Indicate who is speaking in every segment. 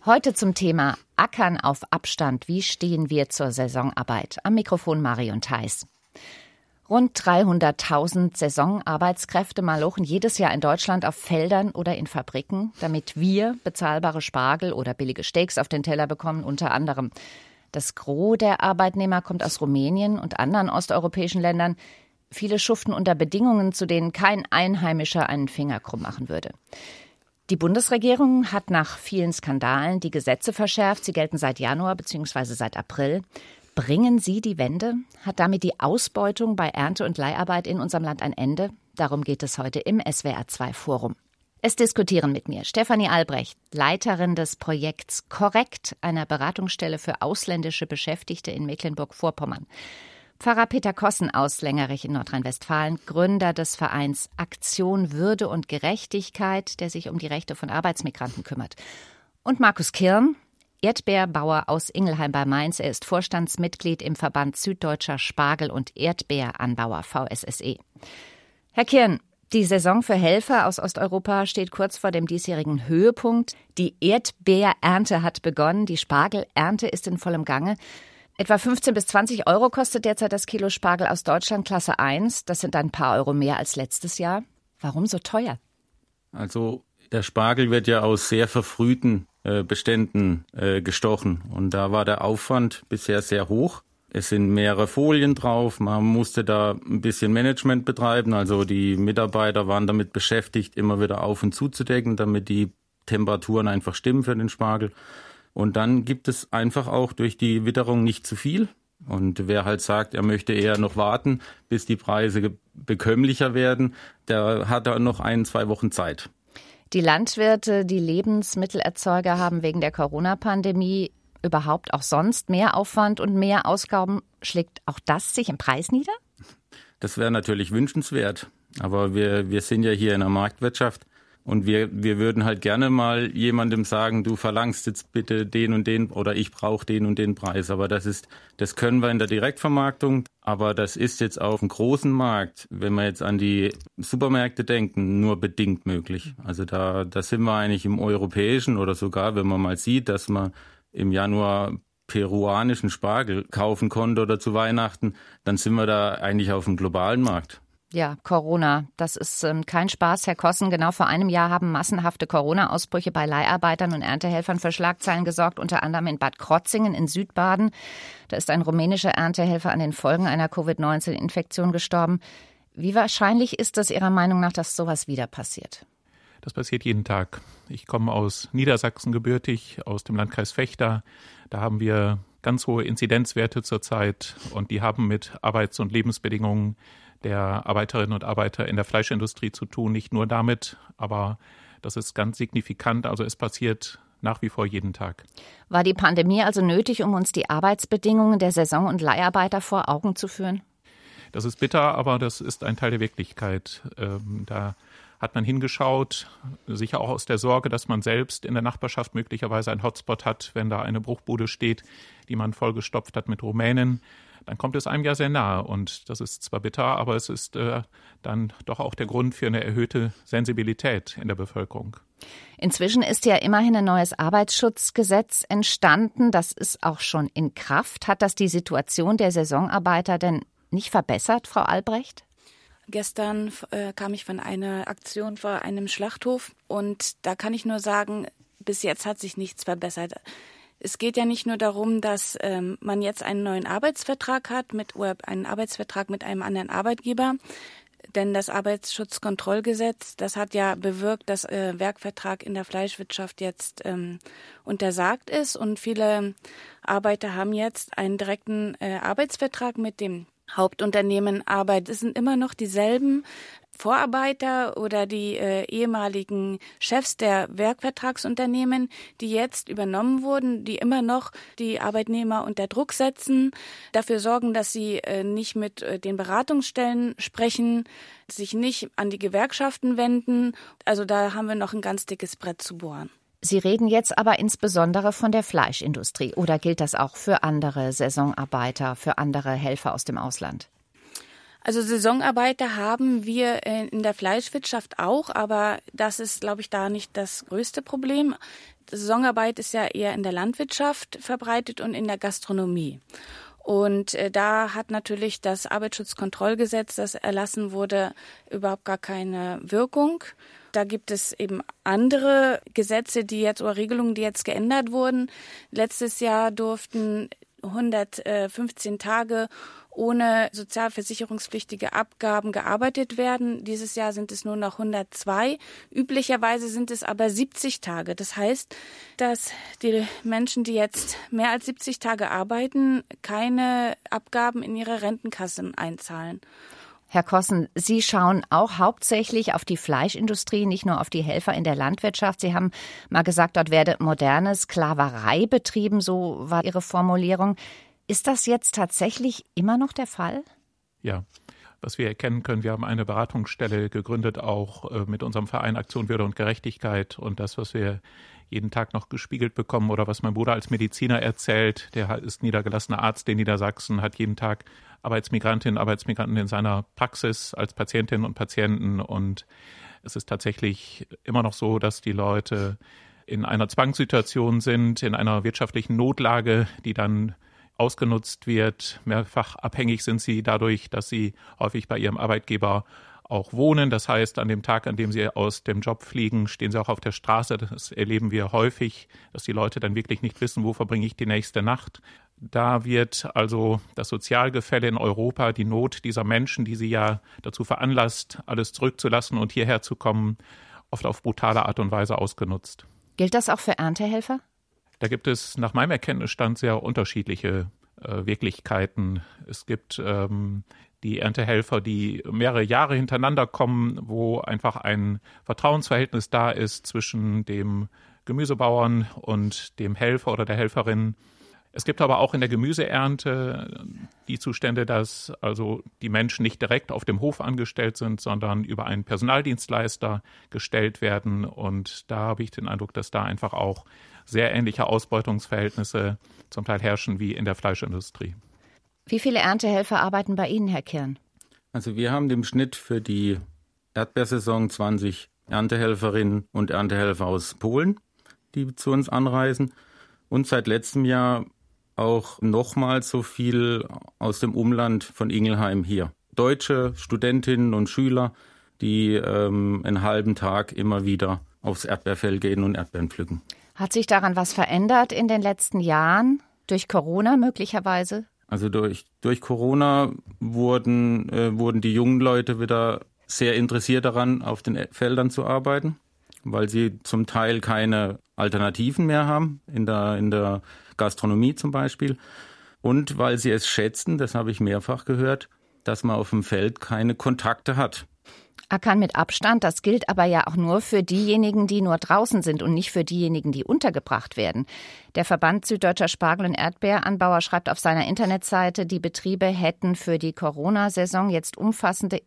Speaker 1: Heute zum Thema Ackern auf Abstand. Wie stehen wir zur Saisonarbeit? Am Mikrofon Marion Theis. Rund 300.000 Saisonarbeitskräfte malochen jedes Jahr in Deutschland auf Feldern oder in Fabriken, damit wir bezahlbare Spargel oder billige Steaks auf den Teller bekommen, unter anderem. Das Gros der Arbeitnehmer kommt aus Rumänien und anderen osteuropäischen Ländern. Viele schuften unter Bedingungen, zu denen kein Einheimischer einen Finger krumm machen würde. Die Bundesregierung hat nach vielen Skandalen die Gesetze verschärft. Sie gelten seit Januar bzw. seit April. Bringen sie die Wende? Hat damit die Ausbeutung bei Ernte- und Leiharbeit in unserem Land ein Ende? Darum geht es heute im SWR2 Forum. Es diskutieren mit mir Stefanie Albrecht, Leiterin des Projekts Korrekt, einer Beratungsstelle für ausländische Beschäftigte in Mecklenburg-Vorpommern. Pfarrer Peter Kossen aus Längerich in Nordrhein-Westfalen, Gründer des Vereins Aktion Würde und Gerechtigkeit, der sich um die Rechte von Arbeitsmigranten kümmert. Und Markus Kirn, Erdbeerbauer aus Ingelheim bei Mainz. Er ist Vorstandsmitglied im Verband Süddeutscher Spargel- und Erdbeeranbauer VSSE. Herr Kirn, die Saison für Helfer aus Osteuropa steht kurz vor dem diesjährigen Höhepunkt. Die Erdbeerernte hat begonnen, die Spargelernte ist in vollem Gange. Etwa 15 bis 20 Euro kostet derzeit das Kilo Spargel aus Deutschland, Klasse 1. Das sind ein paar Euro mehr als letztes Jahr. Warum so teuer?
Speaker 2: Also der Spargel wird ja aus sehr verfrühten Beständen gestochen. Und da war der Aufwand bisher sehr hoch. Es sind mehrere Folien drauf. Man musste da ein bisschen Management betreiben. Also die Mitarbeiter waren damit beschäftigt, immer wieder auf- und zuzudecken, damit die Temperaturen einfach stimmen für den Spargel. Und dann gibt es einfach auch durch die Witterung nicht zu viel. Und wer halt sagt, er möchte eher noch warten, bis die Preise bekömmlicher werden, der hat da noch 1-2 Wochen Zeit.
Speaker 1: Die Landwirte, die Lebensmittelerzeuger haben wegen der Corona-Pandemie überhaupt auch sonst mehr Aufwand und mehr Ausgaben. Schlägt auch das sich im Preis nieder?
Speaker 2: Das wäre natürlich wünschenswert. Aber wir sind ja hier in der Marktwirtschaft und wir würden halt gerne mal jemandem sagen, du verlangst jetzt bitte den und den oder ich brauche den und den Preis. Aber das können wir in der Direktvermarktung. Aber das ist jetzt auf dem großen Markt, wenn wir jetzt an die Supermärkte denken, nur bedingt möglich. Also da sind wir eigentlich im europäischen oder sogar, wenn man mal sieht, dass man im Januar peruanischen Spargel kaufen konnte oder zu Weihnachten, dann sind wir da eigentlich auf dem globalen Markt.
Speaker 1: Ja, Corona, das ist kein Spaß, Herr Kossen. Genau vor einem Jahr haben massenhafte Corona-Ausbrüche bei Leiharbeitern und Erntehelfern für Schlagzeilen gesorgt, unter anderem in Bad Krotzingen in Südbaden. Da ist ein rumänischer Erntehelfer an den Folgen einer Covid-19-Infektion gestorben. Wie wahrscheinlich ist es Ihrer Meinung nach, dass sowas wieder passiert?
Speaker 3: Das passiert jeden Tag. Ich komme aus Niedersachsen gebürtig, aus dem Landkreis Vechta. Da haben wir ganz hohe Inzidenzwerte zurzeit und die haben mit Arbeits- und Lebensbedingungen der Arbeiterinnen und Arbeiter in der Fleischindustrie zu tun. Nicht nur damit, aber das ist ganz signifikant. Also es passiert nach wie vor jeden Tag.
Speaker 1: War die Pandemie also nötig, um uns die Arbeitsbedingungen der Saison- und Leiharbeiter vor Augen zu führen?
Speaker 3: Das ist bitter, aber das ist ein Teil der Wirklichkeit. Da hat man hingeschaut, sicher auch aus der Sorge, dass man selbst in der Nachbarschaft möglicherweise einen Hotspot hat, wenn da eine Bruchbude steht, die man vollgestopft hat mit Rumänen. Dann kommt es einem ja sehr nahe und das ist zwar bitter, aber es ist dann doch auch der Grund für eine erhöhte Sensibilität in der Bevölkerung.
Speaker 1: Inzwischen ist ja immerhin ein neues Arbeitsschutzgesetz entstanden. Das ist auch schon in Kraft. Hat das die Situation der Saisonarbeiter denn nicht verbessert, Frau Albrecht?
Speaker 4: Gestern kam ich von einer Aktion vor einem Schlachthof und da kann ich nur sagen, bis jetzt hat sich nichts verbessert. Es geht ja nicht nur darum, dass man jetzt einen neuen Arbeitsvertrag hat, einen Arbeitsvertrag mit einem anderen Arbeitgeber, denn das Arbeitsschutzkontrollgesetz, das hat ja bewirkt, dass Werkvertrag in der Fleischwirtschaft jetzt untersagt ist und viele Arbeiter haben jetzt einen direkten Arbeitsvertrag mit dem Hauptunternehmen, aber es sind immer noch dieselben Vorarbeiter oder die ehemaligen Chefs der Werkvertragsunternehmen, die jetzt übernommen wurden, die immer noch die Arbeitnehmer unter Druck setzen, dafür sorgen, dass sie nicht mit den Beratungsstellen sprechen, sich nicht an die Gewerkschaften wenden. Also da haben wir noch ein ganz dickes Brett zu bohren.
Speaker 1: Sie reden jetzt aber insbesondere von der Fleischindustrie. Oder gilt das auch für andere Saisonarbeiter, für andere Helfer aus dem Ausland?
Speaker 4: Also Saisonarbeiter haben wir in der Fleischwirtschaft auch, aber das ist, glaube ich, da nicht das größte Problem. Saisonarbeit ist ja eher in der Landwirtschaft verbreitet und in der Gastronomie. Und da hat natürlich das Arbeitsschutzkontrollgesetz, das erlassen wurde, überhaupt gar keine Wirkung. Da gibt es eben andere Gesetze, oder Regelungen, die jetzt geändert wurden. Letztes Jahr durften 115 Tage ohne sozialversicherungspflichtige Abgaben gearbeitet werden. Dieses Jahr sind es nur noch 102. Üblicherweise sind es aber 70 Tage. Das heißt, dass die Menschen, die jetzt mehr als 70 Tage arbeiten, keine Abgaben in ihre Rentenkassen einzahlen.
Speaker 1: Herr Kossen, Sie schauen auch hauptsächlich auf die Fleischindustrie, nicht nur auf die Helfer in der Landwirtschaft. Sie haben mal gesagt, dort werde moderne Sklaverei betrieben, so war Ihre Formulierung. Ist das jetzt tatsächlich immer noch der Fall?
Speaker 3: Ja, was wir erkennen können, wir haben eine Beratungsstelle gegründet, auch mit unserem Verein Aktion Würde und Gerechtigkeit. Und das, was wir jeden Tag noch gespiegelt bekommen oder was mein Bruder als Mediziner erzählt, der ist niedergelassener Arzt in Niedersachsen, hat jeden Tag Arbeitsmigrantinnen und Arbeitsmigranten in seiner Praxis als Patientinnen und Patienten. Und es ist tatsächlich immer noch so, dass die Leute in einer Zwangssituation sind, in einer wirtschaftlichen Notlage, die dann ausgenutzt wird. Mehrfach abhängig sind sie dadurch, dass sie häufig bei ihrem Arbeitgeber auch wohnen. Das heißt, an dem Tag, an dem sie aus dem Job fliegen, stehen sie auch auf der Straße. Das erleben wir häufig, dass die Leute dann wirklich nicht wissen, wo verbringe ich die nächste Nacht. Da wird also das Sozialgefälle in Europa, die Not dieser Menschen, die sie ja dazu veranlasst, alles zurückzulassen und hierher zu kommen, oft auf brutale Art und Weise ausgenutzt.
Speaker 1: Gilt das auch für Erntehelfer?
Speaker 3: Da gibt es nach meinem Erkenntnisstand sehr unterschiedliche Wirklichkeiten. Es gibt die Erntehelfer, die mehrere Jahre hintereinander kommen, wo einfach ein Vertrauensverhältnis da ist zwischen dem Gemüsebauern und dem Helfer oder der Helferin. Es gibt aber auch in der Gemüseernte die Zustände, dass also die Menschen nicht direkt auf dem Hof angestellt sind, sondern über einen Personaldienstleister gestellt werden. Und da habe ich den Eindruck, dass da einfach auch sehr ähnliche Ausbeutungsverhältnisse zum Teil herrschen wie in der Fleischindustrie.
Speaker 1: Wie viele Erntehelfer arbeiten bei Ihnen, Herr Kirn?
Speaker 2: Also wir haben im Schnitt für die Erdbeersaison 20 Erntehelferinnen und Erntehelfer aus Polen, die zu uns anreisen. Und seit letztem Jahr auch nochmal so viel aus dem Umland von Ingelheim hier. Deutsche Studentinnen und Schüler, die einen halben Tag immer wieder aufs Erdbeerfeld gehen und Erdbeeren pflücken.
Speaker 1: Hat sich daran was verändert in den letzten Jahren? Durch Corona möglicherweise?
Speaker 2: Also durch Corona wurden die jungen Leute wieder sehr interessiert daran, auf den Feldern zu arbeiten, weil sie zum Teil keine Alternativen mehr haben, in der Gastronomie zum Beispiel. Und weil sie es schätzen, das habe ich mehrfach gehört, dass man auf dem Feld keine Kontakte hat.
Speaker 1: Ackern mit Abstand, das gilt aber ja auch nur für diejenigen, die nur draußen sind und nicht für diejenigen, die untergebracht werden. Der Verband Süddeutscher Spargel- und Erdbeeranbauer schreibt auf seiner Internetseite, die Betriebe hätten für die Corona-Saison jetzt umfassende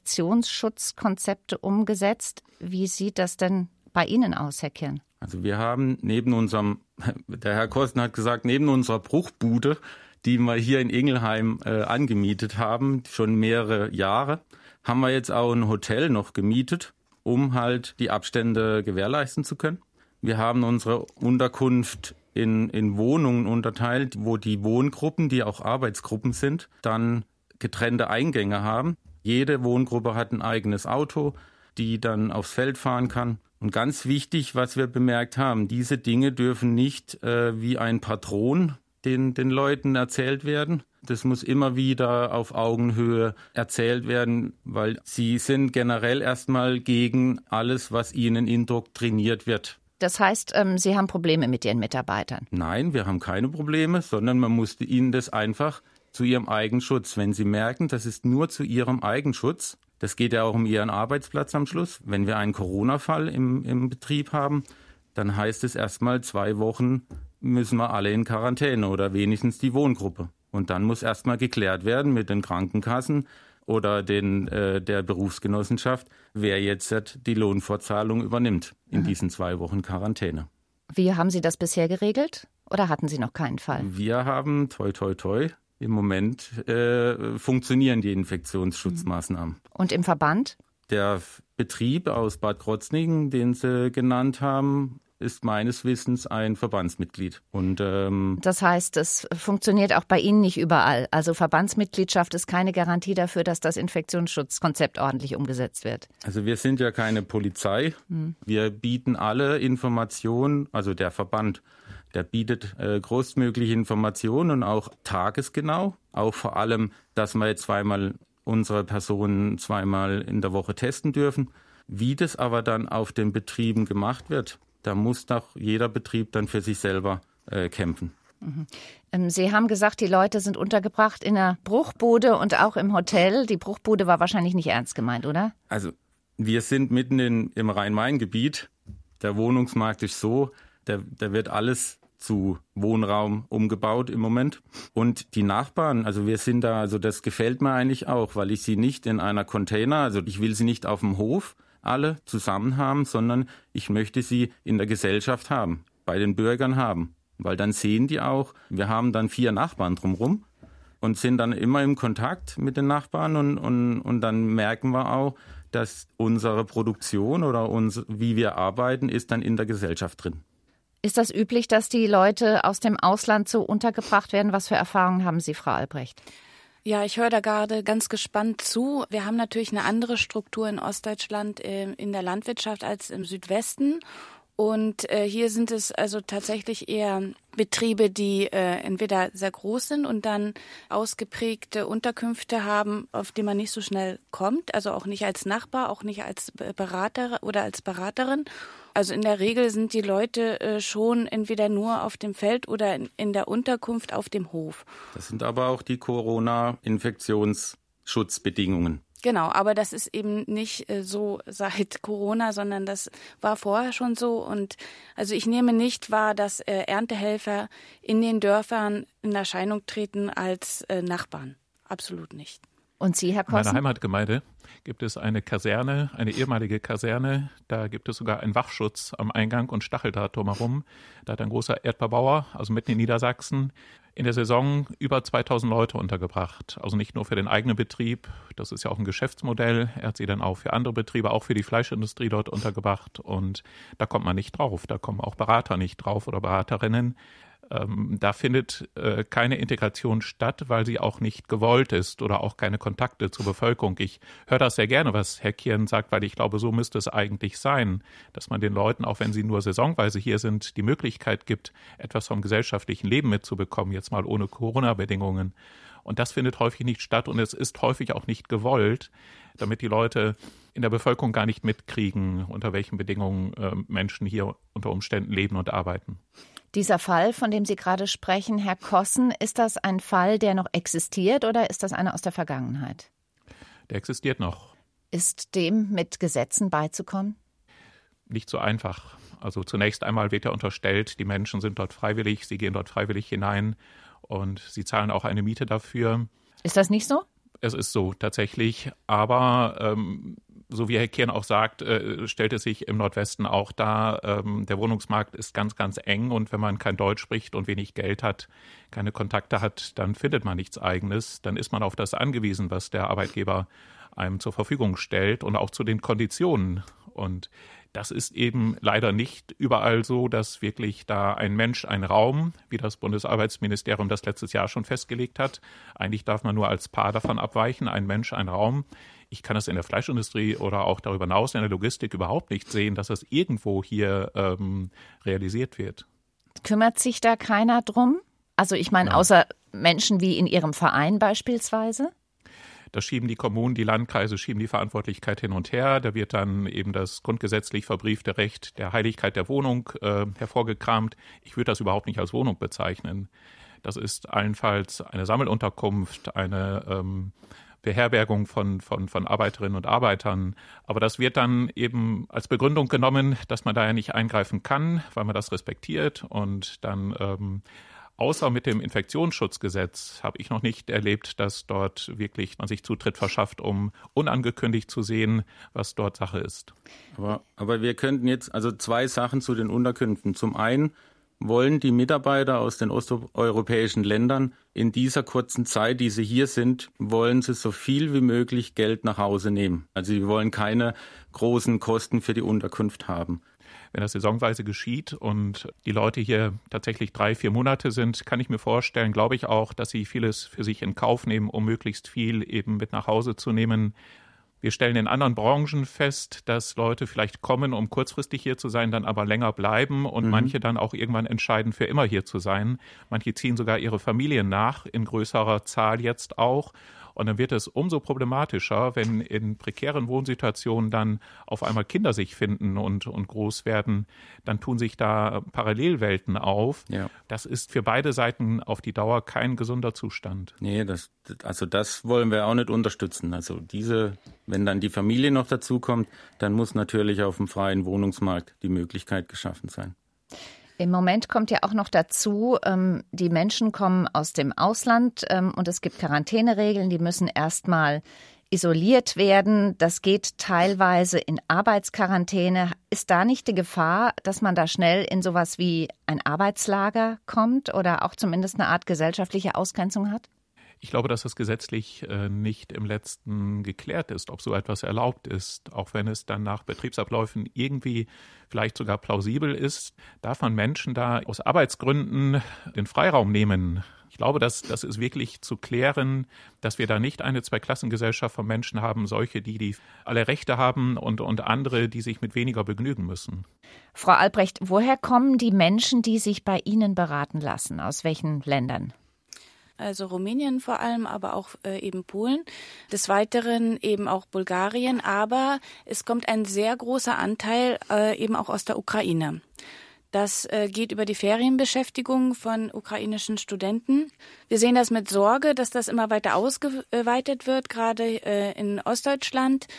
Speaker 1: Infektionsschutzkonzepte umgesetzt. Wie sieht das denn bei Ihnen aus, Herr Kirn?
Speaker 2: Also wir haben der Herr Kosten hat gesagt, neben unserer Bruchbude, die wir hier in Ingelheim angemietet haben, schon mehrere Jahre, haben wir jetzt auch ein Hotel noch gemietet, um halt die Abstände gewährleisten zu können. Wir haben unsere Unterkunft in Wohnungen unterteilt, wo die Wohngruppen, die auch Arbeitsgruppen sind, dann getrennte Eingänge haben. Jede Wohngruppe hat ein eigenes Auto, die dann aufs Feld fahren kann. Und ganz wichtig, was wir bemerkt haben, diese Dinge dürfen nicht wie ein Patron den Leuten erzählt werden. Das muss immer wieder auf Augenhöhe erzählt werden, weil sie sind generell erstmal gegen alles, was ihnen indoktriniert wird.
Speaker 1: Das heißt, Sie haben Probleme mit Ihren Mitarbeitern?
Speaker 2: Nein, wir haben keine Probleme, sondern man musste ihnen das einfach zu ihrem Eigenschutz, wenn sie merken, das ist nur zu ihrem Eigenschutz. Das geht ja auch um ihren Arbeitsplatz am Schluss. Wenn wir einen Corona-Fall im Betrieb haben, dann heißt es erstmal 2 Wochen müssen wir alle in Quarantäne oder wenigstens die Wohngruppe. Und dann muss erstmal geklärt werden mit den Krankenkassen oder der Berufsgenossenschaft, wer jetzt die Lohnfortzahlung übernimmt in diesen 2 Wochen Quarantäne.
Speaker 1: Wie haben Sie das bisher geregelt oder hatten Sie noch keinen Fall?
Speaker 2: Wir haben, toi toi toi, im Moment funktionieren die Infektionsschutzmaßnahmen.
Speaker 1: Und im Verband?
Speaker 2: Der Betrieb aus Bad Krozningen, den Sie genannt haben, ist meines Wissens ein Verbandsmitglied. Und
Speaker 1: das heißt, es funktioniert auch bei Ihnen nicht überall. Also Verbandsmitgliedschaft ist keine Garantie dafür, dass das Infektionsschutzkonzept ordentlich umgesetzt wird.
Speaker 2: Also wir sind ja keine Polizei. Wir bieten alle Informationen, also der Verband, der bietet großmögliche Informationen und auch tagesgenau. Auch vor allem, dass wir jetzt unsere Personen zweimal in der Woche testen dürfen. Wie das aber dann auf den Betrieben gemacht wird, da muss doch jeder Betrieb dann für sich selber kämpfen.
Speaker 1: Sie haben gesagt, die Leute sind untergebracht in der Bruchbude und auch im Hotel. Die Bruchbude war wahrscheinlich nicht ernst gemeint, oder?
Speaker 2: Also wir sind mitten im Rhein-Main-Gebiet. Der Wohnungsmarkt ist so, da wird alles zu Wohnraum umgebaut im Moment. Und die Nachbarn, also wir sind da, also das gefällt mir eigentlich auch, weil ich sie nicht in einer Container, also ich will sie nicht auf dem Hof alle zusammen haben, sondern ich möchte sie in der Gesellschaft haben, bei den Bürgern haben. Weil dann sehen die auch, wir haben dann 4 Nachbarn drumherum und sind dann immer im Kontakt mit den Nachbarn und dann merken wir auch, dass unsere Produktion oder wie wir arbeiten, ist dann in der Gesellschaft drin.
Speaker 1: Ist das üblich, dass die Leute aus dem Ausland so untergebracht werden? Was für Erfahrungen haben Sie, Frau Albrecht?
Speaker 4: Ja, ich höre da gerade ganz gespannt zu. Wir haben natürlich eine andere Struktur in Ostdeutschland in der Landwirtschaft als im Südwesten. Und hier sind es also tatsächlich eher Betriebe, die entweder sehr groß sind und dann ausgeprägte Unterkünfte haben, auf die man nicht so schnell kommt. Also auch nicht als Nachbar, auch nicht als Berater oder als Beraterin. Also in der Regel sind die Leute schon entweder nur auf dem Feld oder in der Unterkunft auf dem Hof.
Speaker 2: Das sind aber auch die Corona-Infektionsschutzbedingungen.
Speaker 4: Genau, aber das ist eben nicht so seit Corona, sondern das war vorher schon so. Und also ich nehme nicht wahr, dass Erntehelfer in den Dörfern in Erscheinung treten als Nachbarn. Absolut nicht.
Speaker 1: Und Sie, Herr Kossen?
Speaker 3: In meiner Heimatgemeinde gibt es eine Kaserne, eine ehemalige Kaserne. Da gibt es sogar einen Wachschutz am Eingang und Stacheldraht drumherum. Da hat ein großer Erdbeerbauer, also mitten in Niedersachsen, in der Saison über 2000 Leute untergebracht. Also nicht nur für den eigenen Betrieb, das ist ja auch ein Geschäftsmodell. Er hat sie dann auch für andere Betriebe, auch für die Fleischindustrie dort untergebracht. Und da kommt man nicht drauf, da kommen auch Berater nicht drauf oder Beraterinnen. Da findet keine Integration statt, weil sie auch nicht gewollt ist oder auch keine Kontakte zur Bevölkerung. Ich höre das sehr gerne, was Herr Kirn sagt, weil ich glaube, so müsste es eigentlich sein, dass man den Leuten, auch wenn sie nur saisonweise hier sind, die Möglichkeit gibt, etwas vom gesellschaftlichen Leben mitzubekommen, jetzt mal ohne Corona-Bedingungen. Und das findet häufig nicht statt und es ist häufig auch nicht gewollt, damit die Leute in der Bevölkerung gar nicht mitkriegen, unter welchen Bedingungen Menschen hier unter Umständen leben und arbeiten.
Speaker 1: Dieser Fall, von dem Sie gerade sprechen, Herr Kossen, ist das ein Fall, der noch existiert oder ist das einer aus der Vergangenheit?
Speaker 3: Der existiert noch.
Speaker 1: Ist dem mit Gesetzen beizukommen?
Speaker 3: Nicht so einfach. Also zunächst einmal wird ja unterstellt, die Menschen sind dort freiwillig, sie gehen dort freiwillig hinein und sie zahlen auch eine Miete dafür.
Speaker 1: Ist das nicht so?
Speaker 3: Es ist so tatsächlich, aber so wie Herr Kirn auch sagt, stellt es sich im Nordwesten auch dar, der Wohnungsmarkt ist ganz, ganz eng und wenn man kein Deutsch spricht und wenig Geld hat, keine Kontakte hat, dann findet man nichts Eigenes. Dann ist man auf das angewiesen, was der Arbeitgeber einem zur Verfügung stellt und auch zu den Konditionen. Und das ist eben leider nicht überall so, dass wirklich da ein Mensch, ein Raum, wie das Bundesarbeitsministerium das letztes Jahr schon festgelegt hat. Eigentlich darf man nur als Paar davon abweichen, ein Mensch, ein Raum. Ich kann das in der Fleischindustrie oder auch darüber hinaus in der Logistik überhaupt nicht sehen, dass das irgendwo hier realisiert wird.
Speaker 1: Kümmert sich da keiner drum? Also ich meine, außer Menschen wie in Ihrem Verein beispielsweise?
Speaker 3: Da schieben die Kommunen, die Landkreise schieben die Verantwortlichkeit hin und her. Da wird dann eben das grundgesetzlich verbriefte Recht der Heiligkeit der Wohnung hervorgekramt. Ich würde das überhaupt nicht als Wohnung bezeichnen. Das ist allenfalls eine Sammelunterkunft, eine Beherbergung von Arbeiterinnen und Arbeitern. Aber das wird dann eben als Begründung genommen, dass man da ja nicht eingreifen kann, weil man das respektiert und dann außer mit dem Infektionsschutzgesetz habe ich noch nicht erlebt, dass dort wirklich man sich Zutritt verschafft, um unangekündigt zu sehen, was dort Sache ist.
Speaker 2: Aber wir könnten jetzt also 2 Sachen zu den Unterkünften. Zum einen wollen die Mitarbeiter aus den osteuropäischen Ländern in dieser kurzen Zeit, die sie hier sind, wollen sie so viel wie möglich Geld nach Hause nehmen. Also sie wollen keine großen Kosten für die Unterkunft haben.
Speaker 3: Wenn das saisonweise geschieht und die Leute hier tatsächlich 3-4 Monate sind, kann ich mir vorstellen, glaube ich auch, dass sie vieles für sich in Kauf nehmen, um möglichst viel eben mit nach Hause zu nehmen. Wir stellen in anderen Branchen fest, dass Leute vielleicht kommen, um kurzfristig hier zu sein, dann aber länger bleiben und manche dann auch irgendwann entscheiden, für immer hier zu sein. Manche ziehen sogar ihre Familien nach, in größerer Zahl jetzt auch. Und dann wird es umso problematischer, wenn in prekären Wohnsituationen dann auf einmal Kinder sich finden und groß werden. Dann tun sich da Parallelwelten auf. Ja. Das ist für beide Seiten auf die Dauer kein gesunder Zustand.
Speaker 2: Nee, das wollen wir auch nicht unterstützen. Also wenn dann die Familie noch dazukommt, dann muss natürlich auf dem freien Wohnungsmarkt die Möglichkeit geschaffen sein.
Speaker 1: Im Moment kommt ja auch noch dazu, die Menschen kommen aus dem Ausland und es gibt Quarantäneregeln, die müssen erstmal isoliert werden. Das geht teilweise in Arbeitsquarantäne. Ist da nicht die Gefahr, dass man da schnell in sowas wie ein Arbeitslager kommt oder auch zumindest eine Art gesellschaftliche Ausgrenzung hat?
Speaker 3: Ich glaube, dass das gesetzlich nicht im Letzten geklärt ist, ob so etwas erlaubt ist. Auch wenn es dann nach Betriebsabläufen irgendwie vielleicht sogar plausibel ist, darf man Menschen da aus Arbeitsgründen den Freiraum nehmen. Ich glaube, das ist wirklich zu klären, dass wir da nicht eine Zweiklassengesellschaft von Menschen haben, solche, die alle Rechte haben und andere, die sich mit weniger begnügen müssen.
Speaker 1: Frau Albrecht, woher kommen die Menschen, die sich bei Ihnen beraten lassen? Aus welchen Ländern?
Speaker 4: Also Rumänien vor allem, aber auch eben Polen. Des Weiteren eben auch Bulgarien, aber es kommt ein sehr großer Anteil eben auch aus der Ukraine. Das geht über die Ferienbeschäftigung von ukrainischen Studenten. Wir sehen das mit Sorge, dass das immer weiter ausgeweitet wird, gerade in Ostdeutschland,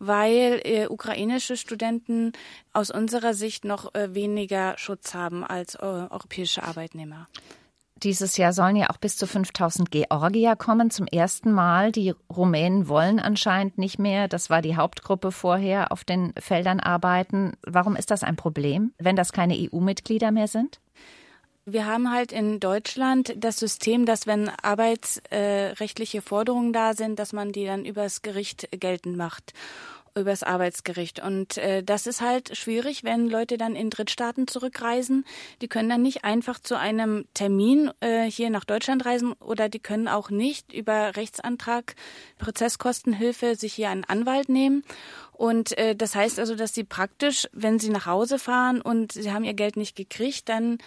Speaker 4: weil ukrainische Studenten aus unserer Sicht noch weniger Schutz haben als europäische Arbeitnehmer.
Speaker 1: Dieses Jahr sollen ja auch bis zu 5.000 Georgier kommen, zum ersten Mal. Die Rumänen wollen anscheinend nicht mehr. Das war die Hauptgruppe vorher, auf den Feldern arbeiten. Warum ist das ein Problem, wenn das keine EU-Mitglieder mehr sind?
Speaker 4: Wir haben halt in Deutschland das System, dass wenn arbeitsrechtliche Forderungen da sind, dass man die dann übers Gericht geltend macht. Übers Arbeitsgericht. Und das ist halt schwierig, wenn Leute dann in Drittstaaten zurückreisen. Die können dann nicht einfach zu einem Termin hier nach Deutschland reisen oder die können auch nicht über Rechtsantrag, Prozesskostenhilfe sich hier einen Anwalt nehmen. Und das heißt also, dass sie praktisch, wenn sie nach Hause fahren und sie haben ihr Geld nicht gekriegt, dann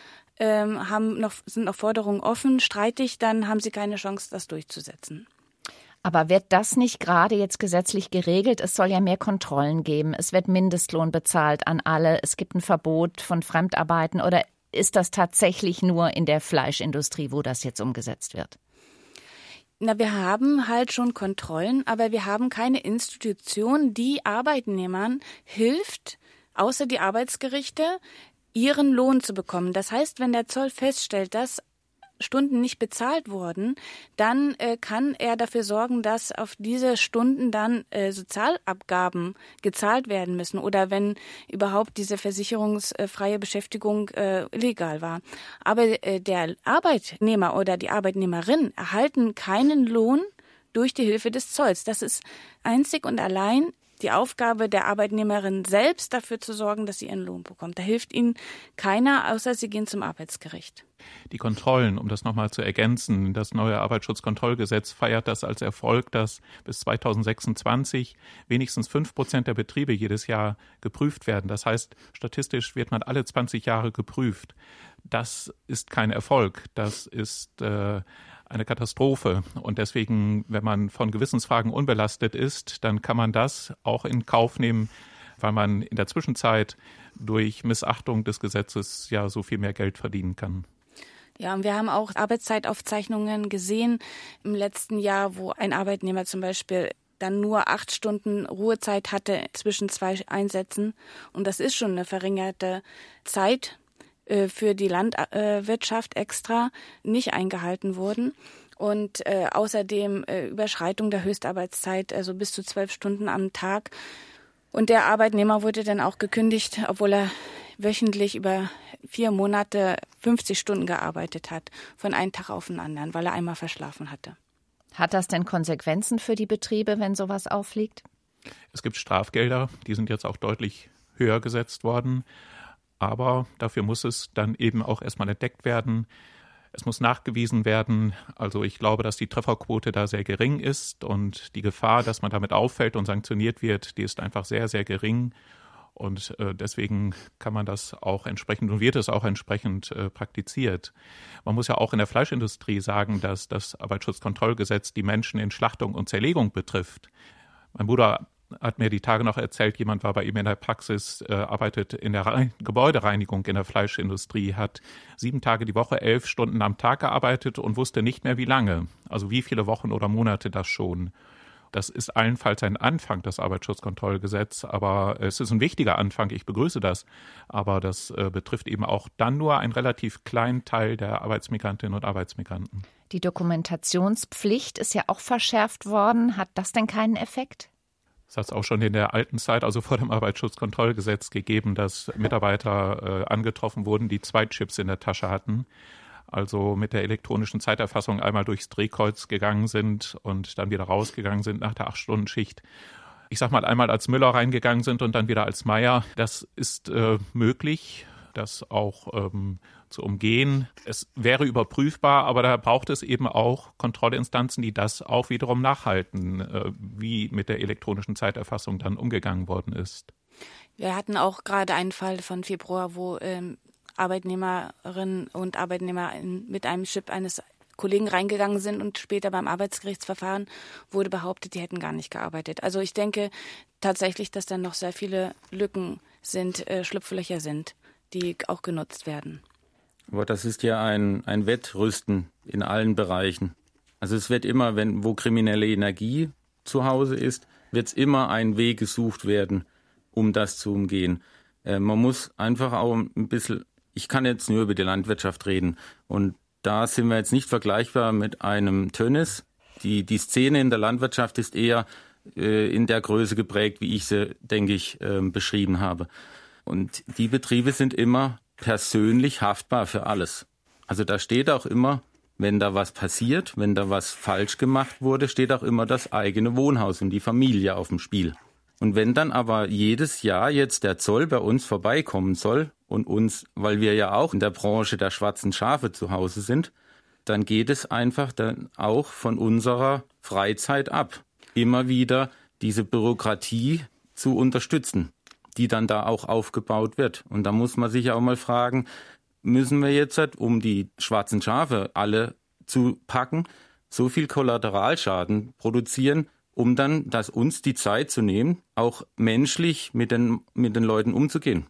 Speaker 4: sind noch Forderungen offen, streitig, dann haben sie keine Chance, das durchzusetzen.
Speaker 1: Aber wird das nicht gerade jetzt gesetzlich geregelt? Es soll ja mehr Kontrollen geben. Es wird Mindestlohn bezahlt an alle. Es gibt ein Verbot von Fremdarbeiten. Oder ist das tatsächlich nur in der Fleischindustrie, wo das jetzt umgesetzt wird?
Speaker 4: Na, wir haben halt schon Kontrollen, aber wir haben keine Institution, die Arbeitnehmern hilft, außer die Arbeitsgerichte, ihren Lohn zu bekommen. Das heißt, wenn der Zoll feststellt, dass Stunden nicht bezahlt wurden, dann kann er dafür sorgen, dass auf diese Stunden dann Sozialabgaben gezahlt werden müssen oder wenn überhaupt diese versicherungsfreie Beschäftigung illegal war. Aber der Arbeitnehmer oder die Arbeitnehmerin erhalten keinen Lohn durch die Hilfe des Zolls. Das ist einzig und allein die Aufgabe der Arbeitnehmerin selbst, dafür zu sorgen, dass sie ihren Lohn bekommt. Da hilft ihnen keiner, außer sie gehen zum Arbeitsgericht.
Speaker 3: Die Kontrollen, um das nochmal zu ergänzen, das neue Arbeitsschutzkontrollgesetz feiert das als Erfolg, dass bis 2026 wenigstens 5% der Betriebe jedes Jahr geprüft werden. Das heißt, statistisch wird man alle 20 Jahre geprüft. Das ist kein Erfolg, das ist eine Katastrophe. Und deswegen, wenn man von Gewissensfragen unbelastet ist, dann kann man das auch in Kauf nehmen, weil man in der Zwischenzeit durch Missachtung des Gesetzes ja so viel mehr Geld verdienen kann.
Speaker 4: Ja, und wir haben auch Arbeitszeitaufzeichnungen gesehen im letzten Jahr, wo ein Arbeitnehmer zum Beispiel dann nur 8 Stunden Ruhezeit hatte zwischen 2 Einsätzen. Und das ist schon eine verringerte Zeit für die Landwirtschaft extra nicht eingehalten wurden. Und außerdem Überschreitung der Höchstarbeitszeit, also bis zu 12 Stunden am Tag. Und der Arbeitnehmer wurde dann auch gekündigt, obwohl er wöchentlich über 4 Monate 50 Stunden gearbeitet hat, von einem Tag auf den anderen, weil er einmal verschlafen hatte.
Speaker 1: Hat das denn Konsequenzen für die Betriebe, wenn sowas auffliegt?
Speaker 3: Es gibt Strafgelder, die sind jetzt auch deutlich höher gesetzt worden. Aber dafür muss es dann eben auch erstmal entdeckt werden. Es muss nachgewiesen werden. Also ich glaube, dass die Trefferquote da sehr gering ist und die Gefahr, dass man damit auffällt und sanktioniert wird, die ist einfach sehr, sehr gering. Und deswegen kann man das auch entsprechend und wird es auch entsprechend praktiziert. Man muss ja auch in der Fleischindustrie sagen, dass das Arbeitsschutzkontrollgesetz die Menschen in Schlachtung und Zerlegung betrifft. Mein Bruder hat mir die Tage noch erzählt, jemand war bei ihm in der Praxis, arbeitet in der Gebäudereinigung in der Fleischindustrie, hat 7 Tage die Woche, 11 Stunden am Tag gearbeitet und wusste nicht mehr, wie lange, also wie viele Wochen oder Monate das schon. Das ist allenfalls ein Anfang, das Arbeitsschutzkontrollgesetz, aber es ist ein wichtiger Anfang, ich begrüße das, aber das betrifft eben auch dann nur einen relativ kleinen Teil der Arbeitsmigrantinnen und Arbeitsmigranten.
Speaker 1: Die Dokumentationspflicht ist ja auch verschärft worden. Hat das denn keinen Effekt?
Speaker 3: Es hat es auch schon in der alten Zeit, also vor dem Arbeitsschutzkontrollgesetz, gegeben, dass Mitarbeiter angetroffen wurden, die 2 Chips in der Tasche hatten. Also mit der elektronischen Zeiterfassung einmal durchs Drehkreuz gegangen sind und dann wieder rausgegangen sind nach der 8-Stunden-Schicht. Ich sag mal, einmal als Müller reingegangen sind und dann wieder als Meier. Das ist möglich, das auch zu umgehen. Es wäre überprüfbar, aber da braucht es eben auch Kontrollinstanzen, die das auch wiederum nachhalten, wie mit der elektronischen Zeiterfassung dann umgegangen worden ist.
Speaker 4: Wir hatten auch gerade einen Fall von Februar, wo Arbeitnehmerinnen und Arbeitnehmer mit einem Chip eines Kollegen reingegangen sind und später beim Arbeitsgerichtsverfahren wurde behauptet, die hätten gar nicht gearbeitet. Also ich denke tatsächlich, dass dann noch sehr viele Lücken sind, Schlupflöcher sind, die auch genutzt werden.
Speaker 2: Aber das ist ja ein Wettrüsten in allen Bereichen. Also es wird immer, wo kriminelle Energie zu Hause ist, wird es immer ein Weg gesucht werden, um das zu umgehen. Man muss einfach auch ein bisschen, ich kann jetzt nur über die Landwirtschaft reden und da sind wir jetzt nicht vergleichbar mit einem Tönnies. Die Szene in der Landwirtschaft ist eher in der Größe geprägt, wie ich sie, denke ich, beschrieben habe. Und die Betriebe sind immer persönlich haftbar für alles. Also da steht auch immer, wenn da was passiert, wenn da was falsch gemacht wurde, steht auch immer das eigene Wohnhaus und die Familie auf dem Spiel. Und wenn dann aber jedes Jahr jetzt der Zoll bei uns vorbeikommen soll und uns, weil wir ja auch in der Branche der schwarzen Schafe zu Hause sind, dann geht es einfach dann auch von unserer Freizeit ab, immer wieder diese Bürokratie zu unterstützen, die dann da auch aufgebaut wird. Und da muss man sich auch mal fragen, müssen wir jetzt, um die schwarzen Schafe alle zu packen, so viel Kollateralschaden produzieren, um dann uns die Zeit zu nehmen, auch menschlich mit den Leuten umzugehen.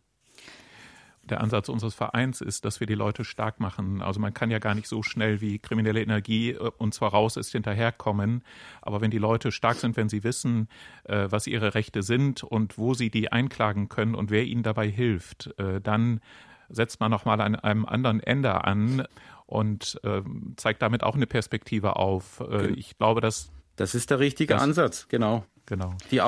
Speaker 3: Der Ansatz unseres Vereins ist, dass wir die Leute stark machen. Also man kann ja gar nicht so schnell wie kriminelle Energie und zwar raus ist hinterherkommen. Aber wenn die Leute stark sind, wenn sie wissen, was ihre Rechte sind und wo sie die einklagen können und wer ihnen dabei hilft, dann setzt man nochmal an einem anderen Ende an und zeigt damit auch eine Perspektive auf. Ich glaube, dass
Speaker 2: das ist der richtige Ansatz, genau. Die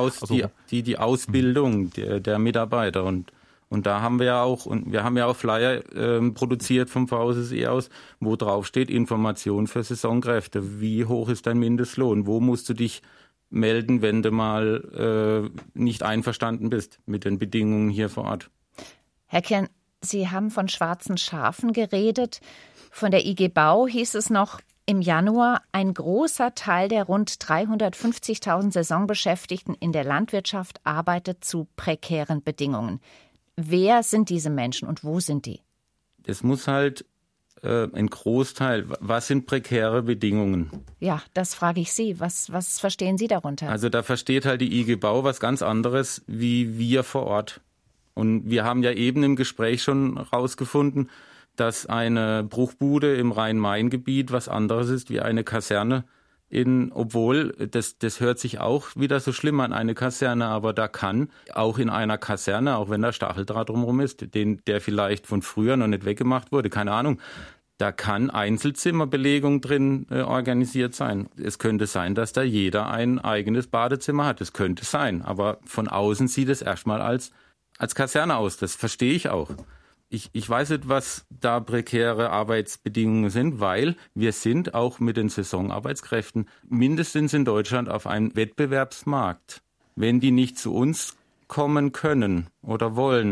Speaker 2: Ausbildung der Mitarbeiter und da haben wir ja auch, und wir haben ja auch Flyer produziert vom VSSE aus, wo drauf steht Information für Saisonkräfte. Wie hoch ist dein Mindestlohn? Wo musst du dich melden, wenn du mal nicht einverstanden bist mit den Bedingungen hier vor Ort?
Speaker 1: Herr Kern, Sie haben von schwarzen Schafen geredet. Von der IG Bau hieß es noch im Januar, ein großer Teil der rund 350.000 Saisonbeschäftigten in der Landwirtschaft arbeitet zu prekären Bedingungen. Wer sind diese Menschen und wo sind die?
Speaker 2: Es muss halt ein Großteil, was sind prekäre Bedingungen?
Speaker 1: Ja, das frage ich Sie. Was verstehen Sie darunter?
Speaker 2: Also da versteht halt die IG Bau was ganz anderes wie wir vor Ort. Und wir haben ja eben im Gespräch schon rausgefunden, dass eine Bruchbude im Rhein-Main-Gebiet was anderes ist wie eine Kaserne. Obwohl, das hört sich auch wieder so schlimm an, eine Kaserne, aber da kann auch in einer Kaserne, auch wenn da Stacheldraht drumherum ist, der vielleicht von früher noch nicht weggemacht wurde, keine Ahnung, da kann Einzelzimmerbelegung drin organisiert sein. Es könnte sein, dass da jeder ein eigenes Badezimmer hat. Das könnte sein, aber von außen sieht es erstmal als Kaserne aus. Das verstehe ich auch. Ich weiß nicht, was da prekäre Arbeitsbedingungen sind, weil wir sind auch mit den Saisonarbeitskräften mindestens in Deutschland auf einem Wettbewerbsmarkt. Wenn die nicht zu uns kommen können oder wollen,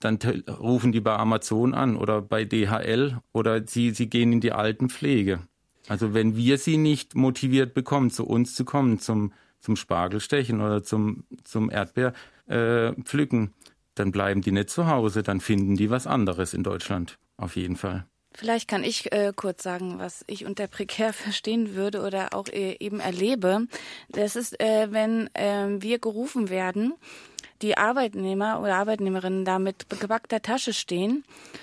Speaker 2: dann rufen die bei Amazon an oder bei DHL oder sie gehen in die Altenpflege. Also wenn wir sie nicht motiviert bekommen, zu uns zu kommen, zum Spargelstechen oder zum Erdbeer pflücken, dann bleiben die nicht zu Hause, dann finden die was anderes in Deutschland, auf jeden Fall.
Speaker 4: Vielleicht kann ich kurz sagen, was ich unter prekär verstehen würde oder auch eben erlebe. Das ist, wenn wir gerufen werden, die Arbeitnehmer oder Arbeitnehmerinnen da mit gebackter Tasche stehen,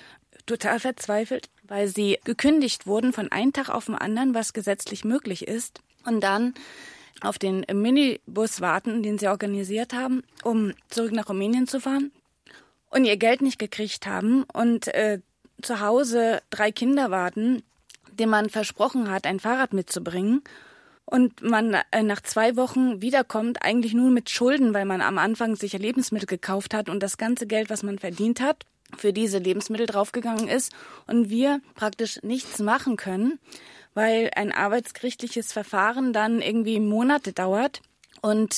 Speaker 4: total verzweifelt, weil sie gekündigt wurden von einem Tag auf den anderen, was gesetzlich möglich ist, und dann auf den Minibus warten, den sie organisiert haben, um zurück nach Rumänien zu fahren und ihr Geld nicht gekriegt haben und zu Hause 3 Kinder warten, denen man versprochen hat, ein Fahrrad mitzubringen. Und man nach 2 Wochen wiederkommt, eigentlich nur mit Schulden, weil man am Anfang sich Lebensmittel gekauft hat und das ganze Geld, was man verdient hat, für diese Lebensmittel draufgegangen ist und wir praktisch nichts machen können, weil ein arbeitsgerichtliches Verfahren dann irgendwie Monate dauert und